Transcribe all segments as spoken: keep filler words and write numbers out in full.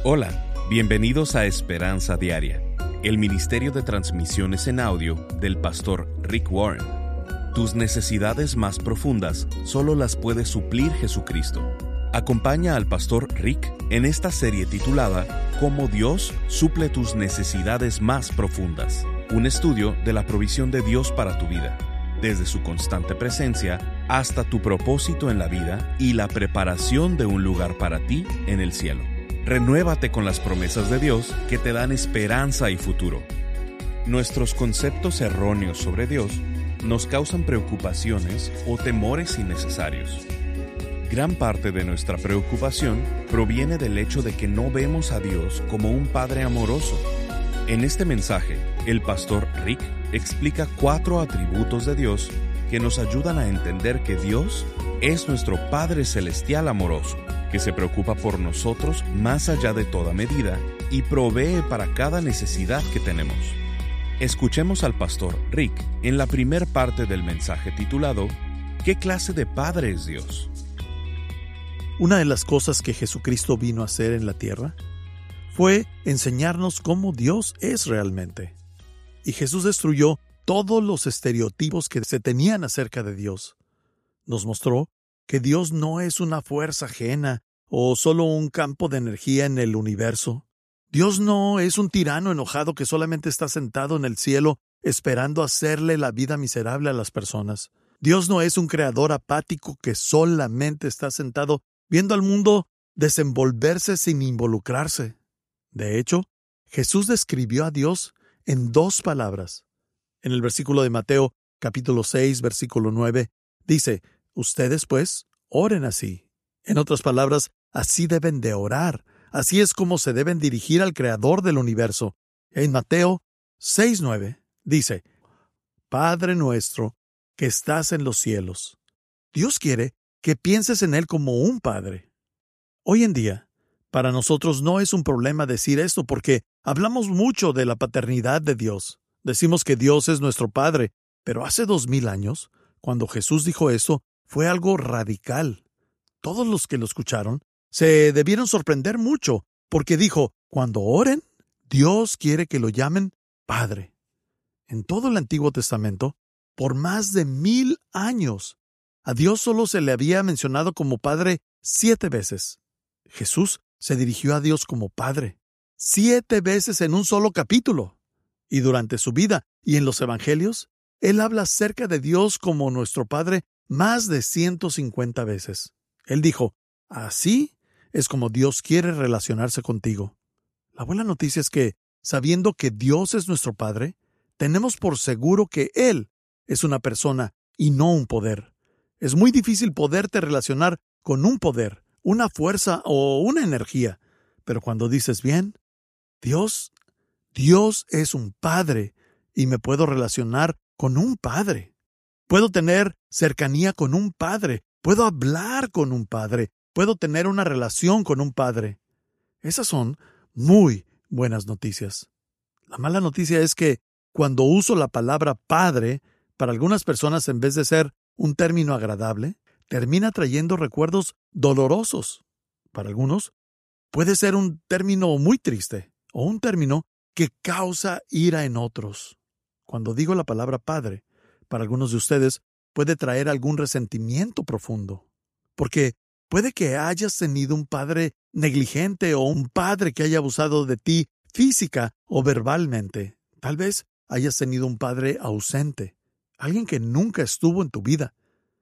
Hola, bienvenidos a Esperanza Diaria, el ministerio de transmisiones en audio del pastor Rick Warren. Tus necesidades más profundas solo las puede suplir Jesucristo. Acompaña al pastor Rick en esta serie titulada Cómo Dios suple tus necesidades más profundas. Un estudio de la provisión de Dios para tu vida, desde su constante presencia hasta tu propósito en la vida y la preparación de un lugar para ti en el cielo. Renuévate con las promesas de Dios que te dan esperanza y futuro. Nuestros conceptos erróneos sobre Dios nos causan preocupaciones o temores innecesarios. Gran parte de nuestra preocupación proviene del hecho de que no vemos a Dios como un Padre amoroso. En este mensaje, el pastor Rick explica cuatro atributos de Dios que nos ayudan a entender que Dios es nuestro Padre Celestial amoroso, que se preocupa por nosotros más allá de toda medida y provee para cada necesidad que tenemos. Escuchemos al pastor Rick en la primer parte del mensaje titulado ¿Qué clase de Padre es Dios? Una de las cosas que Jesucristo vino a hacer en la tierra fue enseñarnos cómo Dios es realmente. Y Jesús destruyó todos los estereotipos que se tenían acerca de Dios. Nos mostró que Dios no es una fuerza ajena o solo un campo de energía en el universo. Dios no es un tirano enojado que solamente está sentado en el cielo esperando hacerle la vida miserable a las personas. Dios no es un creador apático que solamente está sentado viendo al mundo desenvolverse sin involucrarse. De hecho, Jesús describió a Dios en dos palabras. En el versículo de Mateo, capítulo seis, versículo nueve, dice, ustedes pues, oren así. En otras palabras, así deben de orar. Así es como se deben dirigir al Creador del universo. En Mateo seis nueve dice, Padre nuestro que estás en los cielos. Dios quiere que pienses en Él como un Padre. Hoy en día, para nosotros no es un problema decir esto porque hablamos mucho de la paternidad de Dios. Decimos que Dios es nuestro Padre, pero hace dos mil años, cuando Jesús dijo eso, fue algo radical. Todos los que lo escucharon se debieron sorprender mucho, porque dijo, cuando oren, Dios quiere que lo llamen Padre. En todo el Antiguo Testamento, por más de mil años, a Dios solo se le había mencionado como Padre siete veces. Jesús se dirigió a Dios como Padre, siete veces en un solo capítulo. Y durante su vida y en los Evangelios, Él habla acerca de Dios como nuestro Padre más de ciento cincuenta veces. Él dijo, así es como Dios quiere relacionarse contigo. La buena noticia es que, sabiendo que Dios es nuestro Padre, tenemos por seguro que Él es una persona y no un poder. Es muy difícil poderte relacionar con un poder, una fuerza o una energía. Pero cuando dices bien, Dios, Dios es un Padre y me puedo relacionar con un Padre. Puedo tener cercanía con un Padre. Puedo hablar con un Padre. Puedo tener una relación con un Padre. Esas son muy buenas noticias. La mala noticia es que cuando uso la palabra Padre, para algunas personas en vez de ser un término agradable, termina trayendo recuerdos dolorosos. Para algunos, puede ser un término muy triste o un término que causa ira en otros. Cuando digo la palabra Padre, para algunos de ustedes puede traer algún resentimiento profundo, porque puede que hayas tenido un padre negligente o un padre que haya abusado de ti física o verbalmente. Tal vez hayas tenido un padre ausente, alguien que nunca estuvo en tu vida.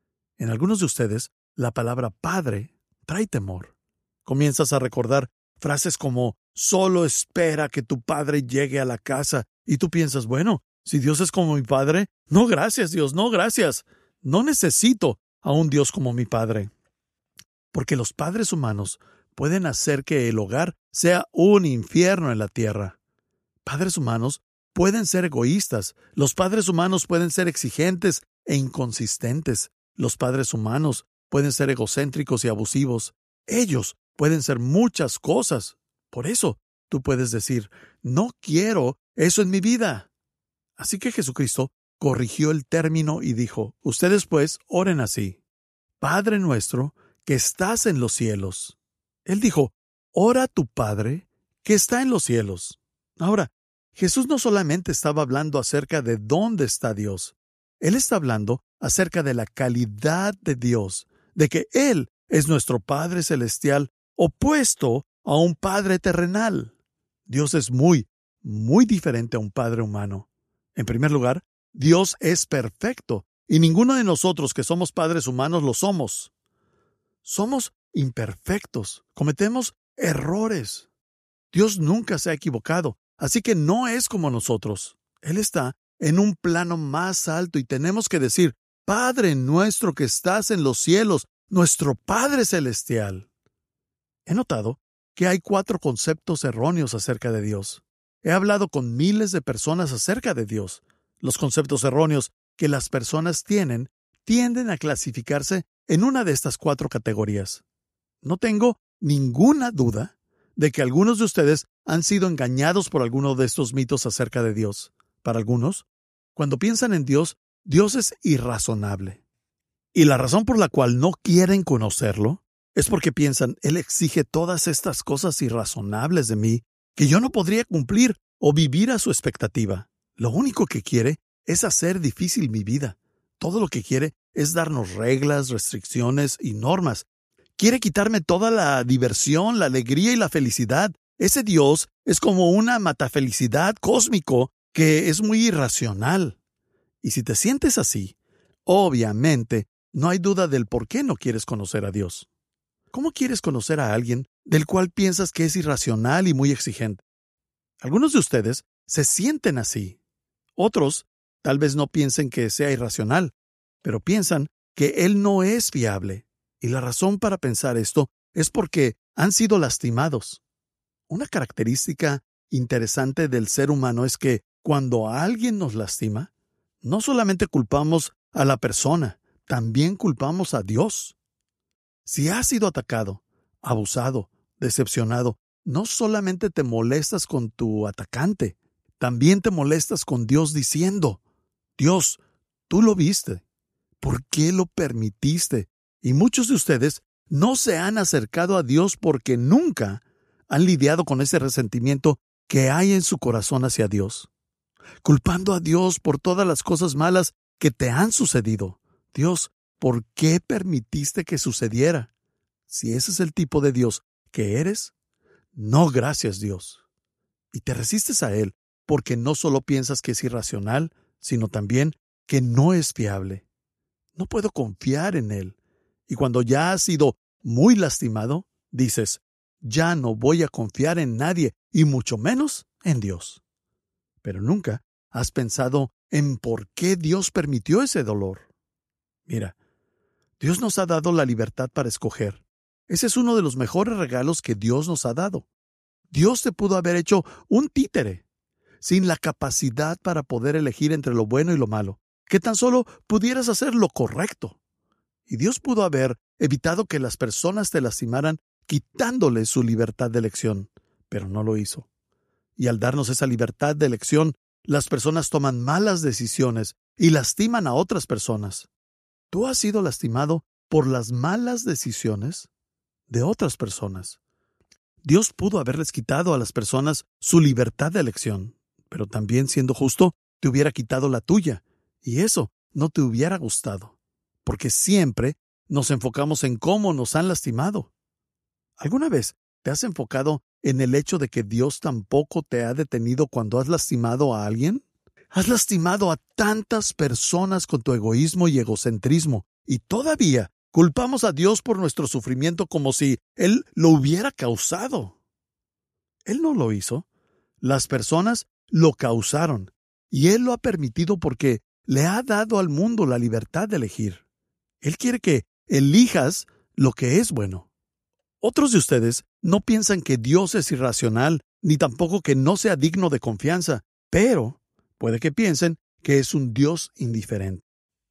En algunos de ustedes, la palabra Padre trae temor. Comienzas a recordar frases como, solo espera que tu padre llegue a la casa, y tú piensas, bueno, si Dios es como mi Padre, no gracias Dios, no gracias. No necesito a un Dios como mi Padre. Porque los padres humanos pueden hacer que el hogar sea un infierno en la tierra. Padres humanos pueden ser egoístas. Los padres humanos pueden ser exigentes e inconsistentes. Los padres humanos pueden ser egocéntricos y abusivos. Ellos pueden ser muchas cosas. Por eso, tú puedes decir, no quiero eso en mi vida. Así que Jesucristo corrigió el término y dijo, ustedes pues oren así. Padre nuestro que estás en los cielos. Él dijo, ora a tu Padre que está en los cielos. Ahora, Jesús no solamente estaba hablando acerca de dónde está Dios. Él está hablando acerca de la calidad de Dios, de que Él es nuestro Padre Celestial opuesto a un Padre terrenal. Dios es muy, muy diferente a un Padre humano. En primer lugar, Dios es perfecto, y ninguno de nosotros que somos padres humanos lo somos. Somos imperfectos, cometemos errores. Dios nunca se ha equivocado, así que no es como nosotros. Él está en un plano más alto y tenemos que decir, Padre nuestro que estás en los cielos, nuestro Padre Celestial. He notado que hay cuatro conceptos erróneos acerca de Dios. He hablado con miles de personas acerca de Dios. Los conceptos erróneos que las personas tienen tienden a clasificarse en una de estas cuatro categorías. No tengo ninguna duda de que algunos de ustedes han sido engañados por alguno de estos mitos acerca de Dios. Para algunos, cuando piensan en Dios, Dios es irrazonable. Y la razón por la cual no quieren conocerlo es porque piensan, Él exige todas estas cosas irrazonables de mí que yo no podría cumplir o vivir a su expectativa. Lo único que quiere es hacer difícil mi vida. Todo lo que quiere es darnos reglas, restricciones y normas. Quiere quitarme toda la diversión, la alegría y la felicidad. Ese Dios es como una matafelicidad cósmico que es muy irracional. Y si te sientes así, obviamente no hay duda del por qué no quieres conocer a Dios. ¿Cómo quieres conocer a alguien del cual piensas que es irracional y muy exigente? Algunos de ustedes se sienten así. Otros tal vez no piensen que sea irracional, pero piensan que Él no es fiable. Y la razón para pensar esto es porque han sido lastimados. Una característica interesante del ser humano es que cuando alguien nos lastima, no solamente culpamos a la persona, también culpamos a Dios. Si has sido atacado, abusado, decepcionado, no solamente te molestas con tu atacante, también te molestas con Dios diciendo, Dios, tú lo viste. ¿Por qué lo permitiste? Y muchos de ustedes no se han acercado a Dios porque nunca han lidiado con ese resentimiento que hay en su corazón hacia Dios, culpando a Dios por todas las cosas malas que te han sucedido. Dios, ¿por qué permitiste que sucediera? Si ese es el tipo de Dios que eres, no gracias Dios. Y te resistes a Él porque no solo piensas que es irracional, sino también que no es fiable. No puedo confiar en Él. Y cuando ya has sido muy lastimado, dices, ya no voy a confiar en nadie, y mucho menos en Dios. Pero nunca has pensado en por qué Dios permitió ese dolor. Mira, Dios nos ha dado la libertad para escoger. Ese es uno de los mejores regalos que Dios nos ha dado. Dios te pudo haber hecho un títere, sin la capacidad para poder elegir entre lo bueno y lo malo, que tan solo pudieras hacer lo correcto. Y Dios pudo haber evitado que las personas te lastimaran quitándoles su libertad de elección, pero no lo hizo. Y al darnos esa libertad de elección, las personas toman malas decisiones y lastiman a otras personas. ¿Tú has sido lastimado por las malas decisiones de otras personas? Dios pudo haberles quitado a las personas su libertad de elección, pero también, siendo justo, te hubiera quitado la tuya, y eso no te hubiera gustado, porque siempre nos enfocamos en cómo nos han lastimado. ¿Alguna vez te has enfocado en el hecho de que Dios tampoco te ha detenido cuando has lastimado a alguien? Has lastimado a tantas personas con tu egoísmo y egocentrismo, y todavía culpamos a Dios por nuestro sufrimiento como si Él lo hubiera causado. Él no lo hizo. Las personas lo causaron, y Él lo ha permitido porque le ha dado al mundo la libertad de elegir. Él quiere que elijas lo que es bueno. Otros de ustedes no piensan que Dios es irracional, ni tampoco que no sea digno de confianza, pero puede que piensen que es un Dios indiferente.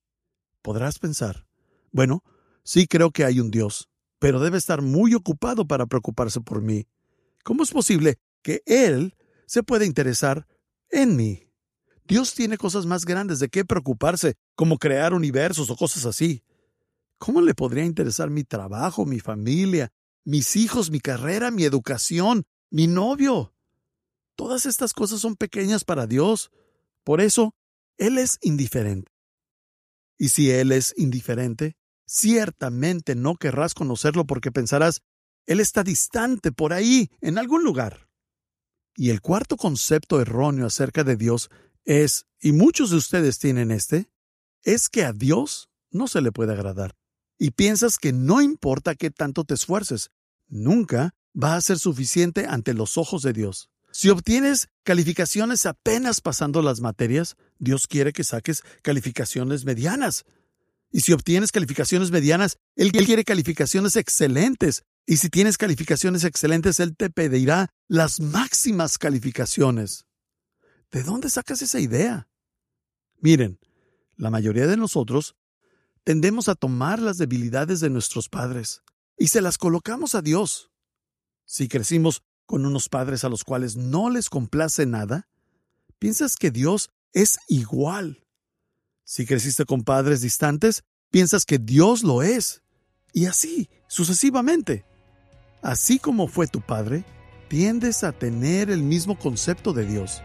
Podrás pensar, bueno, sí creo que hay un Dios, pero debe estar muy ocupado para preocuparse por mí. ¿Cómo es posible que Él se pueda interesar en mí? Dios tiene cosas más grandes de qué preocuparse, como crear universos o cosas así. ¿Cómo le podría interesar mi trabajo, mi familia, mis hijos, mi carrera, mi educación, mi novio. Todas estas cosas son pequeñas para Dios. Por eso, Él es indiferente. Y si Él es indiferente, ciertamente no querrás conocerlo porque pensarás, Él está distante por ahí, en algún lugar. Y el cuarto concepto erróneo acerca de Dios es, y muchos de ustedes tienen este, es que a Dios no se le puede agradar. Y piensas que no importa qué tanto te esfuerces, nunca va a ser suficiente ante los ojos de Dios. Si obtienes calificaciones apenas pasando las materias, Dios quiere que saques calificaciones medianas. Y si obtienes calificaciones medianas, Él quiere calificaciones excelentes. Y si tienes calificaciones excelentes, Él te pedirá las máximas calificaciones. ¿De dónde sacas esa idea? Miren, la mayoría de nosotros tendemos a tomar las debilidades de nuestros padres y se las colocamos a Dios. Si crecimos con unos padres a los cuales no les complace nada, piensas que Dios es igual. Si creciste con padres distantes, piensas que Dios lo es. Y así, sucesivamente. Así como fue tu padre, tiendes a tener el mismo concepto de Dios.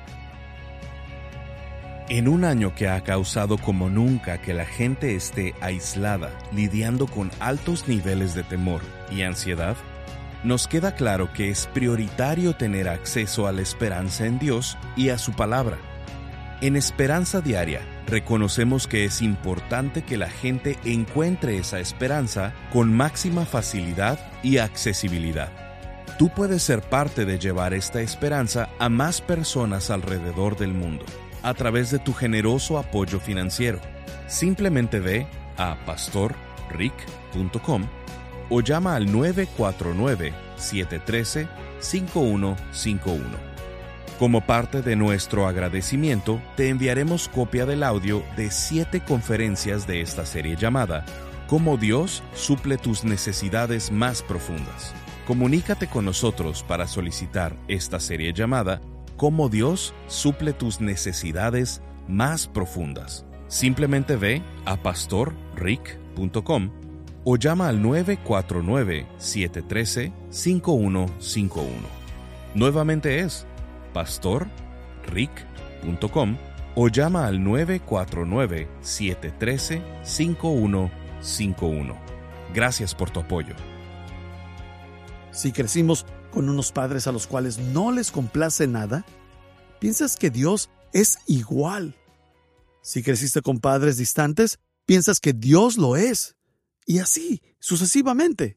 En un año que ha causado como nunca que la gente esté aislada, lidiando con altos niveles de temor y ansiedad, nos queda claro que es prioritario tener acceso a la esperanza en Dios y a su palabra. En Esperanza Diaria, reconocemos que es importante que la gente encuentre esa esperanza con máxima facilidad y accesibilidad. Tú puedes ser parte de llevar esta esperanza a más personas alrededor del mundo a través de tu generoso apoyo financiero. Simplemente ve a pastor rick punto com o llama al nueve cuatro nueve, siete uno tres, cinco uno cinco uno. Como parte de nuestro agradecimiento, te enviaremos copia del audio de siete conferencias de esta serie llamada Cómo Dios suple tus necesidades más profundas. Comunícate con nosotros para solicitar esta serie llamada Cómo Dios suple tus necesidades más profundas. Simplemente ve a pastor rick punto com o llama al nueve cuatro nueve, siete uno tres, cinco uno cinco uno. Nuevamente es pastor rick punto com o llama al nueve cuatro nueve, siete uno tres, cinco uno cinco uno. Gracias por tu apoyo. Si crecimos con unos padres a los cuales no les complace nada, piensas que Dios es igual. Si creciste con padres distantes, piensas que Dios lo es. Y así, sucesivamente.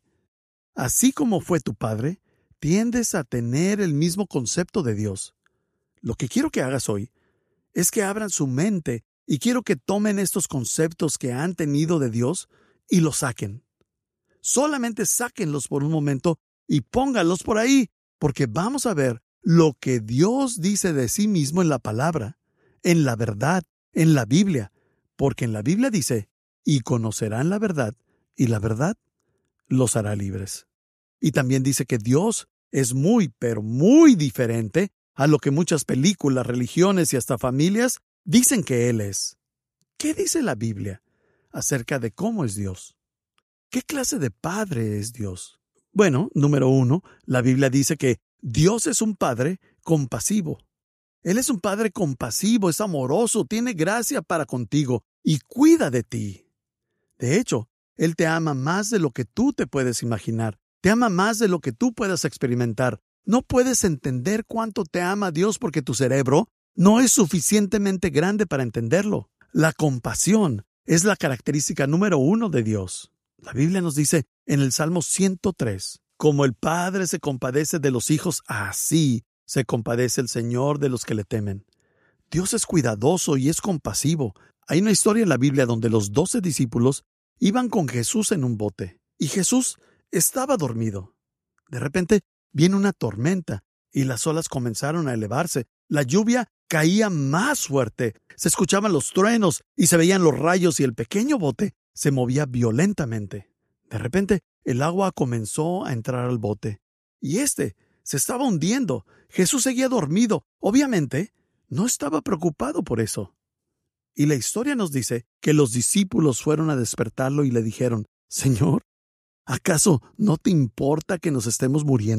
Así como fue tu padre, tiendes a tener el mismo concepto de Dios. Lo que quiero que hagas hoy es que abran su mente y quiero que tomen estos conceptos que han tenido de Dios y los saquen. Solamente sáquenlos por un momento y pónganlos por ahí, porque vamos a ver lo que Dios dice de sí mismo en la palabra, en la verdad, en la Biblia, porque en la Biblia dice, y conocerán la verdad, y la verdad los hará libres. Y también dice que Dios es muy, pero muy diferente a lo que muchas películas, religiones y hasta familias dicen que Él es. ¿Qué dice la Biblia acerca de cómo es Dios? ¿Qué clase de padre es Dios? Bueno, número uno, la Biblia dice que Dios es un padre compasivo. Él es un padre compasivo, es amoroso, tiene gracia para contigo y cuida de ti. De hecho, Él te ama más de lo que tú te puedes imaginar. Te ama más de lo que tú puedas experimentar. No puedes entender cuánto te ama Dios porque tu cerebro no es suficientemente grande para entenderlo. La compasión es la característica número uno de Dios. La Biblia nos dice en el Salmo ciento tres, como el Padre se compadece de los hijos, así se compadece el Señor de los que le temen. Dios es cuidadoso y es compasivo. Hay una historia en la Biblia donde los doce discípulos iban con Jesús en un bote y Jesús estaba dormido. De repente viene una tormenta y las olas comenzaron a elevarse. La lluvia caía más fuerte. Se escuchaban los truenos y se veían los rayos y el pequeño bote se movía violentamente. De repente, el agua comenzó a entrar al bote y éste se estaba hundiendo. Jesús seguía dormido. Obviamente, no estaba preocupado por eso. Y la historia nos dice que los discípulos fueron a despertarlo y le dijeron, «Señor, ¿acaso no te importa que nos estemos muriendo?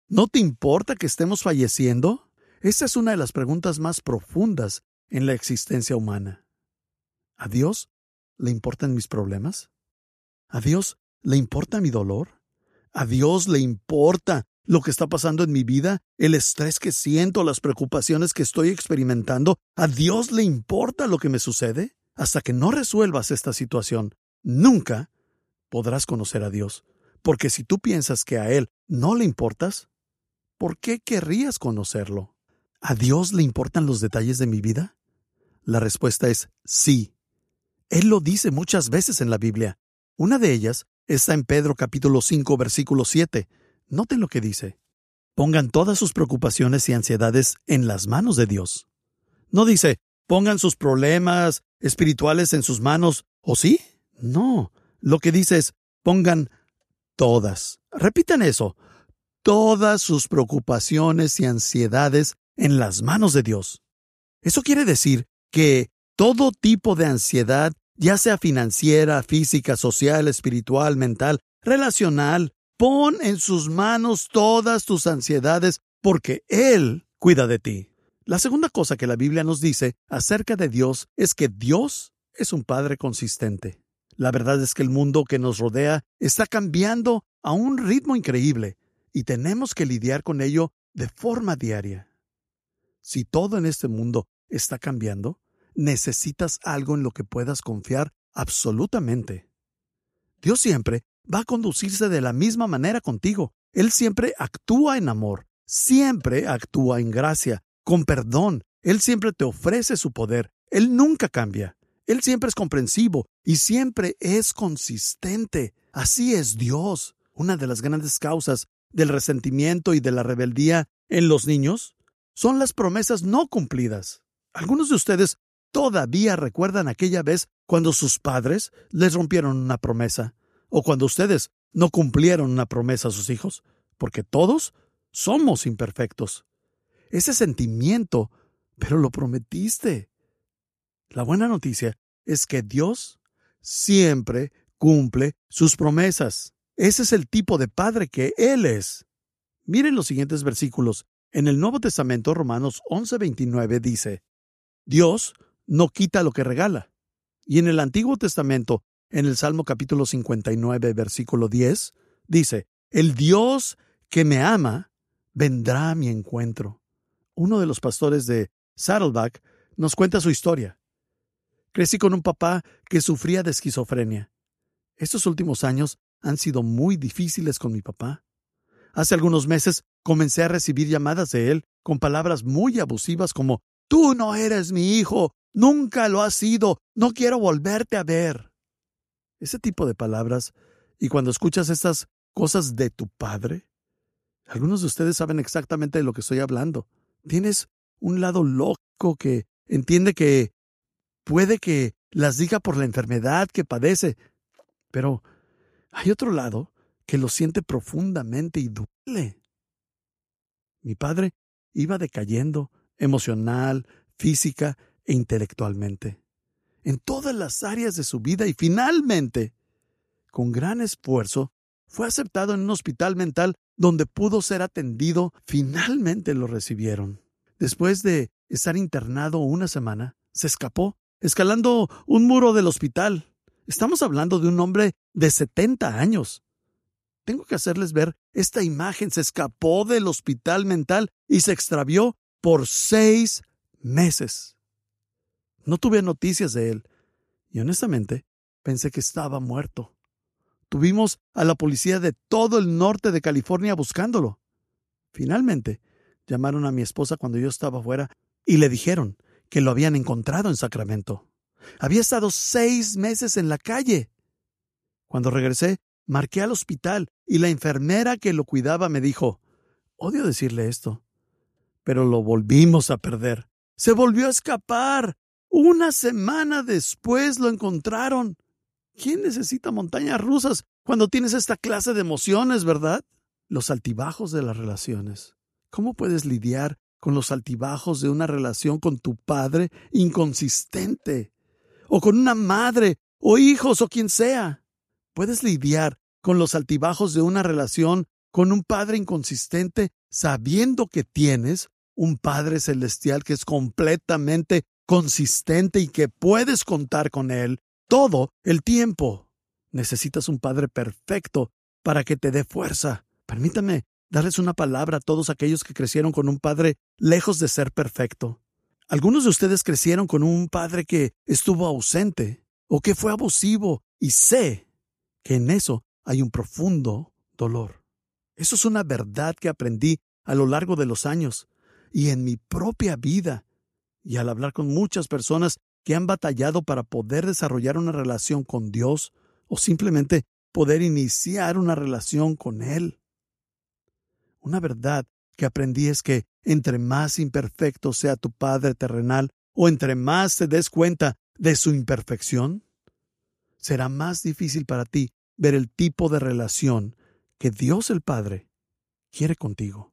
¿No te importa que estemos falleciendo? Esa es una de las preguntas más profundas en la existencia humana. ¿A Dios le importan mis problemas? ¿A Dios le importa mi dolor? ¿A Dios le importa lo que está pasando en mi vida, el estrés que siento, las preocupaciones que estoy experimentando? ¿A Dios le importa lo que me sucede? Hasta que no resuelvas esta situación, nunca podrás conocer a Dios. Porque si tú piensas que a Él no le importas, ¿por qué querrías conocerlo? ¿A Dios le importan los detalles de mi vida? La respuesta es sí. Él lo dice muchas veces en la Biblia. Una de ellas está en Pedro capítulo cinco, versículo siete. Noten lo que dice. Pongan todas sus preocupaciones y ansiedades en las manos de Dios. No dice, pongan sus problemas espirituales en sus manos, ¿o sí? No. Lo que dice es, pongan todas. Repitan eso. Todas sus preocupaciones y ansiedades en las manos de Dios. Eso quiere decir que todo tipo de ansiedad, ya sea financiera, física, social, espiritual, mental, relacional, pon en sus manos todas tus ansiedades porque Él cuida de ti. La segunda cosa que la Biblia nos dice acerca de Dios es que Dios es un Padre consistente. La verdad es que el mundo que nos rodea está cambiando a un ritmo increíble y tenemos que lidiar con ello de forma diaria. Si todo en este mundo está cambiando, necesitas algo en lo que puedas confiar absolutamente. Dios siempre va a conducirse de la misma manera contigo. Él siempre actúa en amor, siempre actúa en gracia, con perdón. Él siempre te ofrece su poder. Él nunca cambia. Él siempre es comprensivo y siempre es consistente. Así es Dios. Una de las grandes causas del resentimiento y de la rebeldía en los niños son las promesas no cumplidas. Algunos de ustedes todavía recuerdan aquella vez cuando sus padres les rompieron una promesa, o cuando ustedes no cumplieron una promesa a sus hijos, porque todos somos imperfectos. Ese sentimiento, pero lo prometiste. La buena noticia es que Dios siempre cumple sus promesas. Ese es el tipo de padre que Él es. Miren los siguientes versículos. En el Nuevo Testamento, Romanos once veintinueve dice, Dios no quita lo que regala. Y en el Antiguo Testamento, en el Salmo capítulo cincuenta y nueve, versículo diez, dice, el Dios que me ama vendrá a mi encuentro. Uno de los pastores de Saddleback nos cuenta su historia. Crecí con un papá que sufría de esquizofrenia. Estos últimos años han sido muy difíciles con mi papá. Hace algunos meses comencé a recibir llamadas de él con palabras muy abusivas como «Tú no eres mi hijo, nunca lo has sido, no quiero volverte a ver». Ese tipo de palabras, y cuando escuchas estas cosas de tu padre, algunos de ustedes saben exactamente de lo que estoy hablando. Tienes un lado loco que entiende que puede que las diga por la enfermedad que padece, pero hay otro lado que lo siente profundamente y duele. Mi padre iba decayendo emocional, física e intelectualmente, en todas las áreas de su vida y finalmente, con gran esfuerzo, fue aceptado en un hospital mental donde pudo ser atendido. Finalmente lo recibieron. Después de estar internado una semana, se escapó, escalando un muro del hospital. Estamos hablando de un hombre de setenta años. Tengo que hacerles ver esta imagen. Se escapó del hospital mental y se extravió por seis meses. No tuve noticias de él y honestamente pensé que estaba muerto. Tuvimos a la policía de todo el norte de California buscándolo. Finalmente, llamaron a mi esposa cuando yo estaba fuera y le dijeron que lo habían encontrado en Sacramento. Había estado seis meses en la calle. Cuando regresé, marqué al hospital y la enfermera que lo cuidaba me dijo, odio decirle esto, pero lo volvimos a perder. Se volvió a escapar. Una semana después lo encontraron. ¿Quién necesita montañas rusas cuando tienes esta clase de emociones, verdad? Los altibajos de las relaciones. ¿Cómo puedes lidiar con los altibajos de una relación con tu padre inconsistente? O con una madre, o hijos, o quien sea. Puedes lidiar con los altibajos de una relación con un padre inconsistente sabiendo que tienes un Padre Celestial que es completamente consistente y que puedes contar con Él todo el tiempo? Necesitas un Padre perfecto para que te dé fuerza. Permítame darles una palabra a todos aquellos que crecieron con un padre lejos de ser perfecto. Algunos de ustedes crecieron con un padre que estuvo ausente o que fue abusivo, y sé que en eso hay un profundo dolor. Eso es una verdad que aprendí a lo largo de los años y en mi propia vida, y al hablar con muchas personas que han batallado para poder desarrollar una relación con Dios o simplemente poder iniciar una relación con Él. Una verdad que aprendí es que entre más imperfecto sea tu Padre terrenal o entre más te des cuenta de su imperfección, será más difícil para ti ver el tipo de relación que Dios el Padre quiere contigo.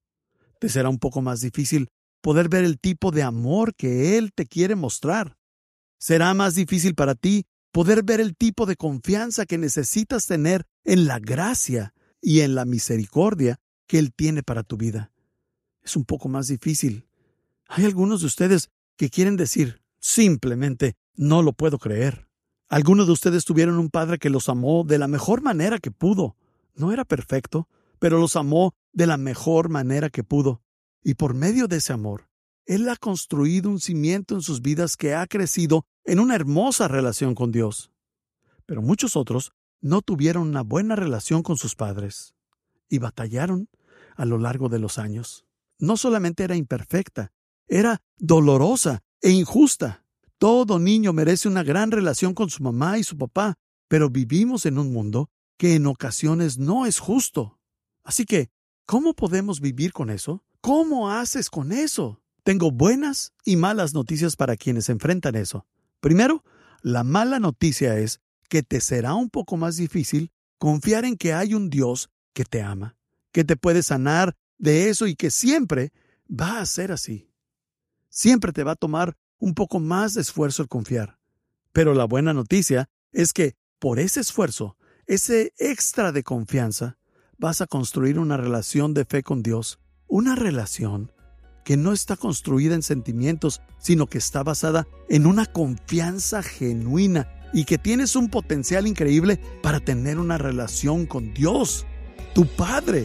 Te será un poco más difícil poder ver el tipo de amor que Él te quiere mostrar. Será más difícil para ti poder ver el tipo de confianza que necesitas tener en la gracia y en la misericordia que Él tiene para tu vida. Es un poco más difícil. Hay algunos de ustedes que quieren decir, simplemente, no lo puedo creer. Algunos de ustedes tuvieron un padre que los amó de la mejor manera que pudo. No era perfecto, pero los amó de la mejor manera que pudo. Y por medio de ese amor, Él ha construido un cimiento en sus vidas que ha crecido en una hermosa relación con Dios. Pero muchos otros no tuvieron una buena relación con sus padres y batallaron a lo largo de los años. No solamente era imperfecta, era dolorosa e injusta. Todo niño merece una gran relación con su mamá y su papá, pero vivimos en un mundo que en ocasiones no es justo. Así que, ¿cómo podemos vivir con eso? ¿Cómo haces con eso? Tengo buenas y malas noticias para quienes enfrentan eso. Primero, la mala noticia es que te será un poco más difícil confiar en que hay un Dios que te ama, que te puede sanar de eso y que siempre va a ser así. Siempre te va a tomar un poco más de esfuerzo el confiar. Pero la buena noticia es que por ese esfuerzo, ese extra de confianza, vas a construir una relación de fe con Dios. Una relación que no está construida en sentimientos, sino que está basada en una confianza genuina y que tienes un potencial increíble para tener una relación con Dios, tu Padre.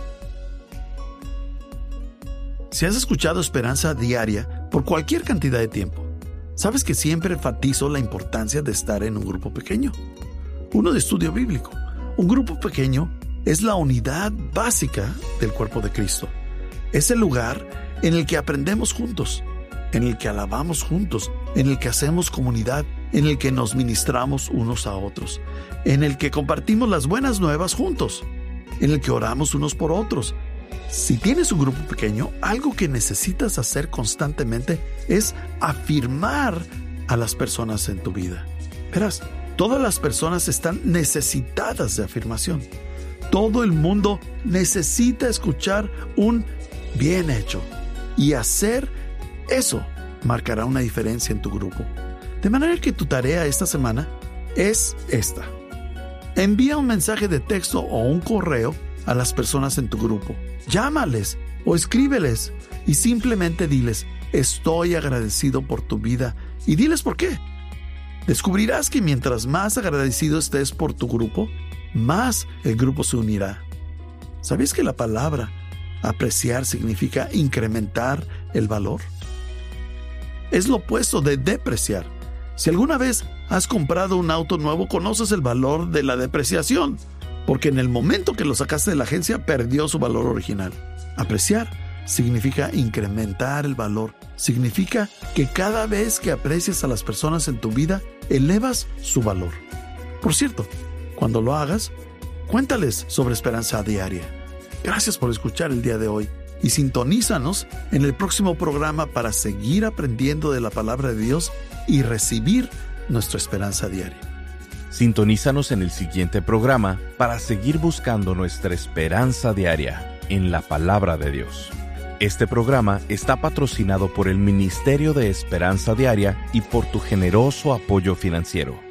Si has escuchado Esperanza Diaria por cualquier cantidad de tiempo, sabes que siempre enfatizo la importancia de estar en un grupo pequeño. Uno de estudio bíblico. Un grupo pequeño es la unidad básica del cuerpo de Cristo. Es el lugar en el que aprendemos juntos, en el que alabamos juntos, en el que hacemos comunidad, en el que nos ministramos unos a otros, en el que compartimos las buenas nuevas juntos, en el que oramos unos por otros. Si tienes un grupo pequeño, algo que necesitas hacer constantemente es afirmar a las personas en tu vida. Verás, todas las personas están necesitadas de afirmación. Todo el mundo necesita escuchar un bien hecho. Y hacer eso marcará una diferencia en tu grupo. De manera que tu tarea esta semana es esta. Envía un mensaje de texto o un correo a las personas en tu grupo. Llámales o escríbeles y simplemente diles, estoy agradecido por tu vida, y diles por qué. Descubrirás que mientras más agradecido estés por tu grupo, más el grupo se unirá. ¿Sabías que la palabra apreciar significa incrementar el valor? Es lo opuesto de depreciar. Si alguna vez has comprado un auto nuevo, conoces el valor de la depreciación, porque en el momento que lo sacaste de la agencia perdió su valor original. Apreciar significa incrementar el valor. Significa que cada vez que aprecias a las personas en tu vida, elevas su valor. Por cierto, cuando lo hagas, cuéntales sobre Esperanza Diaria. Gracias por escuchar el día de hoy y sintonízanos en el próximo programa para seguir aprendiendo de la palabra de Dios y recibir nuestra esperanza diaria. Sintonízanos en el siguiente programa para seguir buscando nuestra esperanza diaria en la palabra de Dios. Este programa está patrocinado por el Ministerio de Esperanza Diaria y por tu generoso apoyo financiero.